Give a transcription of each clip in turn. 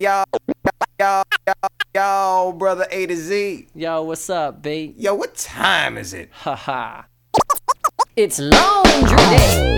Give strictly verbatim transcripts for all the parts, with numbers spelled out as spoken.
Yo, yo, yo, yo, brother A to Z. Yo, what's up, B? Yo, what time is it? Haha. It's laundry day.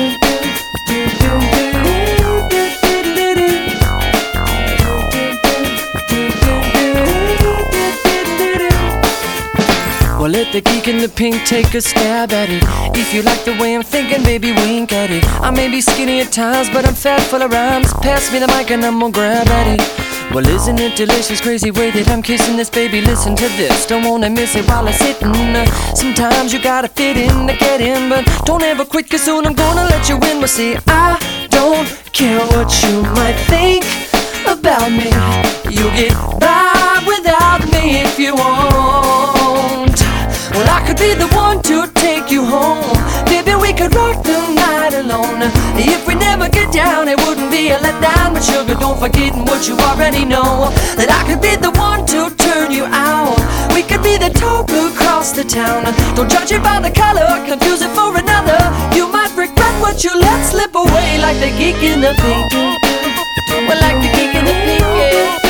Well, let the geek in the pink take a stab at it. If you like the way I'm thinking, baby, wink at it. I may be skinny at times, but I'm fat full of rhymes. Pass me the mic and I'm gonna grab at it. Well, isn't it delicious, crazy way that I'm kissing this, baby? Listen to this, don't wanna miss it while I'm sitting. uh, Sometimes you gotta fit in to get in, but don't ever quit, cause soon I'm gonna let you in. Well, see, I don't care what you might think about me. You'll get by without me if you want. Well, I could be the one to take you home. Baby, we could rock the night alone. If we never get down, it wouldn't be a letdown. But sugar, don't forget what you already know, that I could be the one to turn you out. We could be the talk across the town. Don't judge it by the color, confuse it for another. You might regret what you let slip away, like the geek in the pink. Well, like the geek in the pink, yeah.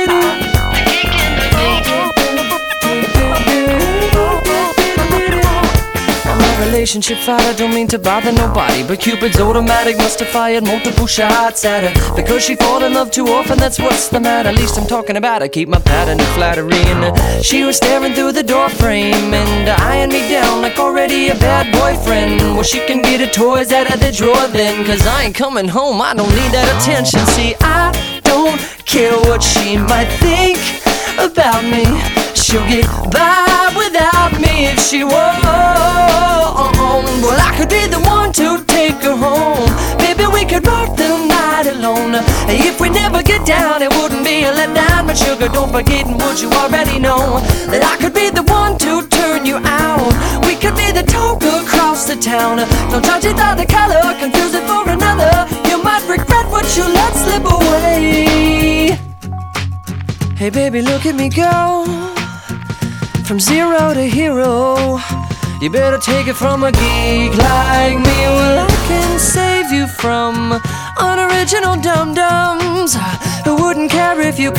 Relationship fighter, don't mean to bother nobody, but Cupid's automatic must have fired multiple shots at her, because she fought in love too often, that's what's the matter. At least I'm talking about her, keep my pattern of flattery. And uh, she was staring through the door frame and uh, eyeing me down like already a bad boyfriend. Well, she can get her toys out of the drawer then, cause I ain't coming home, I don't need that attention. See, I don't care what she might think about me. She'll get by without me if she won't. Well, I could be the one to take her home. Baby, we could rock the night alone. If we never get down, it wouldn't be a letdown. But sugar, don't forget what you already know, that I could be the one to turn you out. We could be the talk across the town. Don't judge it by the color, confuse it for another. You might regret what you let slip away. Hey baby, look at me go, from zero to hero. You better take it from a geek like me. Well, I can save you from unoriginal dum-dums who wouldn't care if you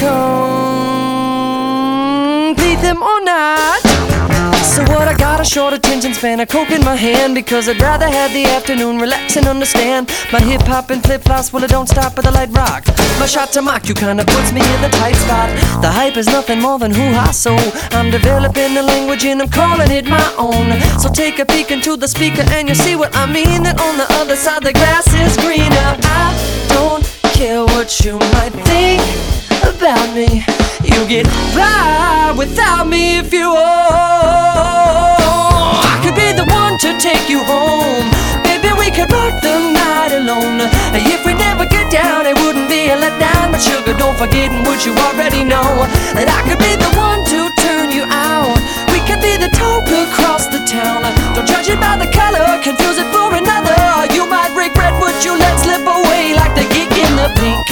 complete them or not. So what, I got a short attention span, a coke in my hand, because I'd rather have the afternoon relax and understand. My hip-hop and flip-flops, well, it don't stop at the light rock. My shot to mock you kinda puts me in the tight spot. The hype is nothing more than hoo-ha, so I'm developing the language and I'm calling it my own. So take a peek into the speaker and you'll see what I mean, that on the other side the grass is greener. I don't care what you might think about me. You get by without me if you want. I could be the one to take you home. Baby, we could rock the night alone. If we never get down, it wouldn't be a letdown. But sugar, don't forget what you already know, that I could be the one to turn you out. We could be the talk across the town. Don't judge it by the color, confuse it for another. You might regret what you let slip away, like the geek in the pink.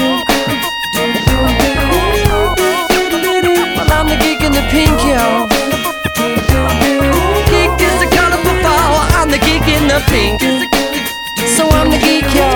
I'm the geek in the pink, yo. Geek is the colorful flower, I'm the geek in the pink. So I'm the geek, yo.